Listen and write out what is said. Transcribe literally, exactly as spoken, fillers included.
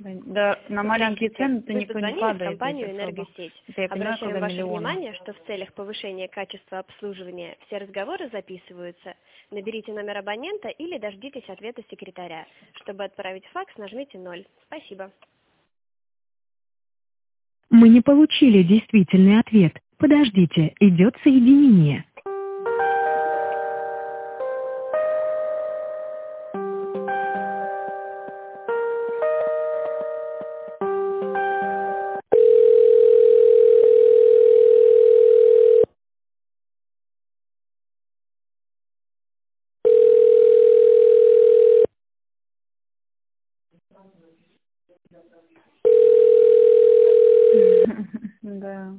Да, на маленькие цены-то Вы никто не позвонили в падает. компанию здесь особо. «Энергосеть». Это я понимаю, Обращаем когда ваше миллионы. внимание, что в целях повышения качества обслуживания все разговоры записываются. Наберите номер абонента или дождитесь ответа секретаря. Чтобы отправить факс, нажмите ноль. Спасибо. Мы не получили действительный ответ. Подождите, идет соединение. Да.